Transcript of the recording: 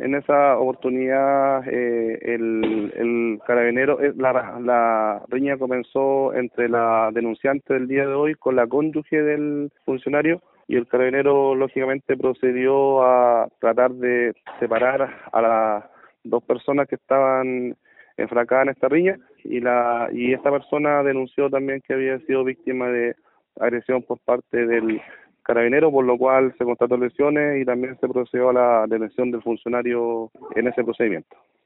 En esa oportunidad, el carabinero, la riña comenzó entre la denunciante del día de hoy con la cónyuge del funcionario, y el carabinero lógicamente procedió a tratar de separar a las dos personas que estaban enfrascadas en esta riña, y esta persona denunció también que había sido víctima de agresión por parte del carabinero, por lo cual se constató lesiones y también se procedió a la detención del funcionario en ese procedimiento.